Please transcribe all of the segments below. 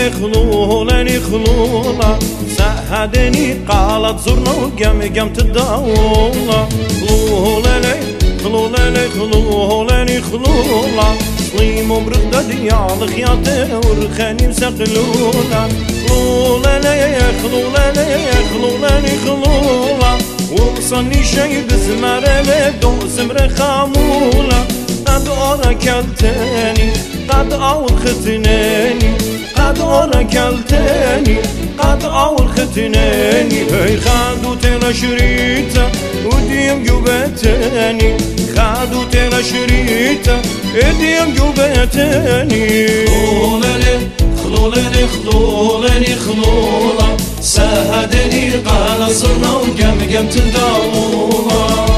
خلولني خلولا سهدني قالت زرنا وقم تداولا خلولني خلولا صليم وبرد ديال خياطي ورخاني مسقلولا خلولني خلولا وصلني شي بزمرة دوزمرة خامولا قد أركلتني قد أورختنني قد أركلتني قد أورختنني هي خادو تلا شريطة وديم جوبتني خادو تلا شريطة وديم جوبتني خلولني خلولا سهدني قال صرنا وقم تداولا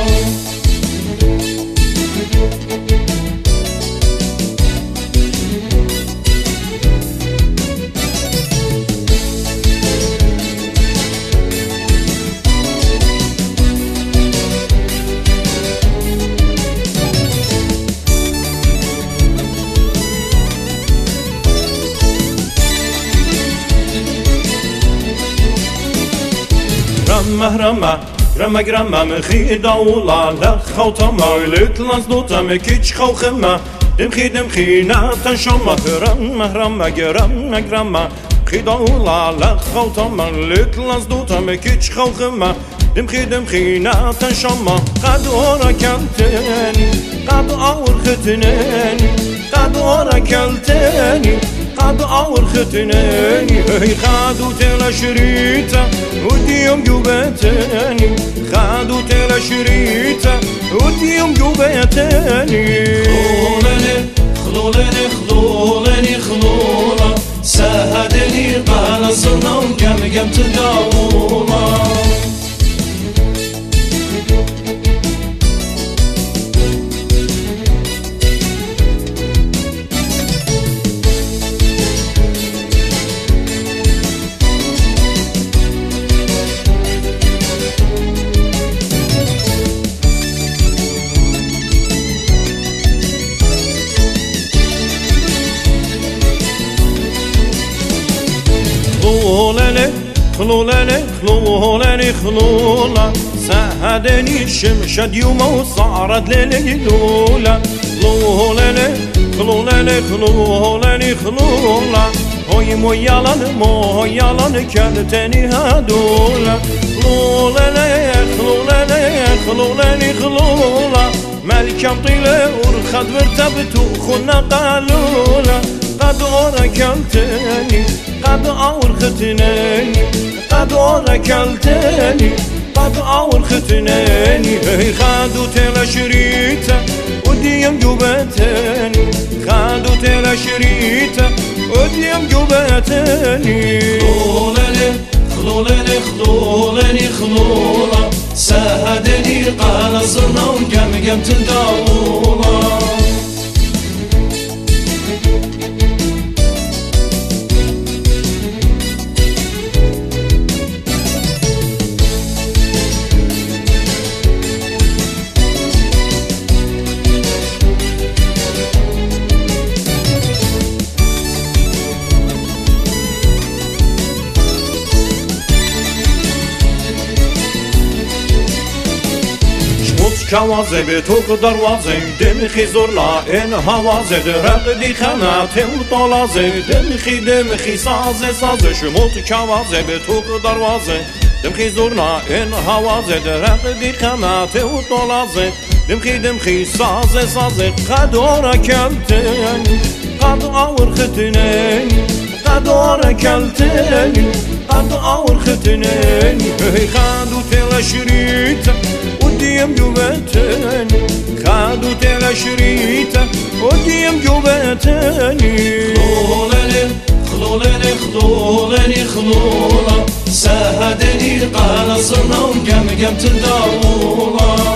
Grama مخي دولا لخوتما لتلانس دوتا مكيش خوخما دمخي ناتن شما grama مخي دولا لخوتما لتلانس دوتا مكيش خوخما دمخي ناتن شما قد أركلتني قد أورختنني قد أركلتني قد أورختنني هي خادو تلا شريطة وديم جوبتني خادو تلا شريطة وديم جوبتني خلولني خلولا سهدني قال صرنا وقم تداولا خلولني خلولا سهدني الشمشد يوم وصارت ليلي لولا خلولني خلولا هوي مويالان كالتني هادولا خلولني خلولا ملكم طيلة ورخد ورتبتو خنا قالولا قد أركلتني قد أورختنني قد أركلتني قد أورختنني هي خادو تلا شريطة وديم جوبتني خادو تلا شريطة وديم جوبتني خلولني خلولا سهدني قال صرنا وقم تداولا كوازه به تو دروازه دمخی زرلا این هوازه درقدی خناته و طالازه دمخی سازه شموت کوازه به تو دروازه دمخی زرلا این هوازه درقدی خناته و طالازه دمخی سازه قد أركلتني قد أورختنني قد أركلتني قد أورختنني هي خادو تلا شريطة وديم جوبتني خادو تلا شريطة وديم جوبتني خلولني خلولا سهدني قال صرنا وقم تداولا